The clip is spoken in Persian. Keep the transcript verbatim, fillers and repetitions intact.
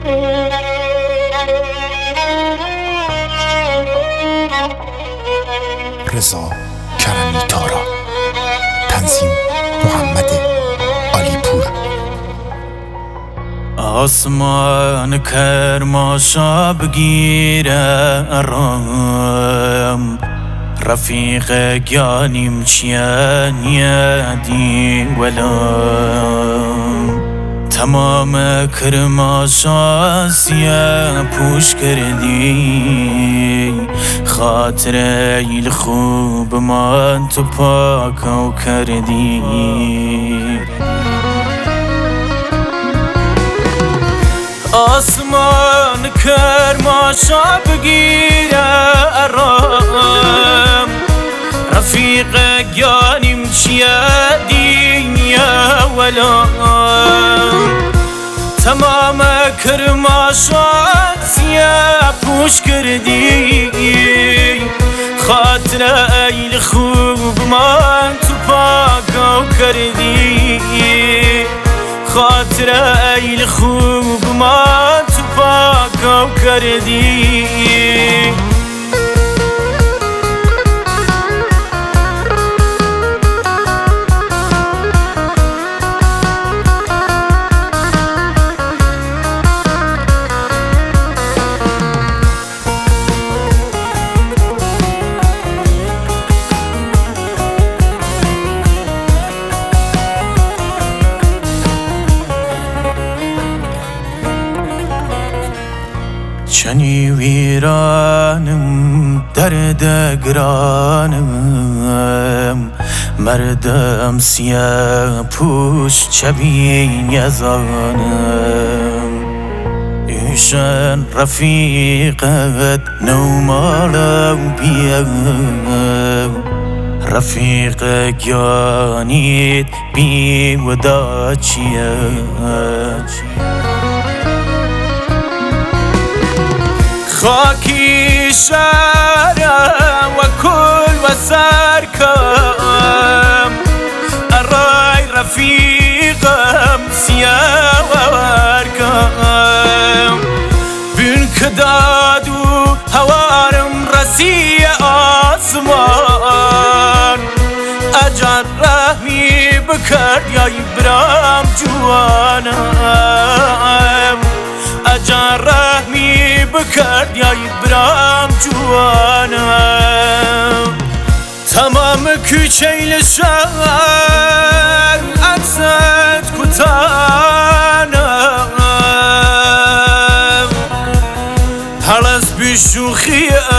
رضا کرمی تارا، تنظیم محمد علیپور. آسمان کرماشا بگیره ارام، رفیق گیانیم چیه نیادی ولام، تمام کرماشا سیه پوش کردی، خاطر ایل خوب من تو پاکو کردی. آسمان کرماشا بگیره ارام، رفیق گیانیم چیه دینیا ولام، تمام کرماشا سیه پوش کردی، خاطر ایل خوب من تو پاکو کردی، خاطر ایل خوب من تو پاکو کردی. چنی ویرانم درد گرانم، مردم سیاه پوش چبین یزانم، ایشان رفیقت نومالو بیم، رفیق گیانیت بی ودا چیه. خاکی شارم و کل و سرکم، ارای رفیقم سیاه و ورکم، بین کداد و هوارم رسی آسمان، اجر رحمی بکرد یا برام جوانم، اجر رحمی بکرد یا برام جوانم، تمام کوچه شهر عکست کتانم، هر از بیشوخی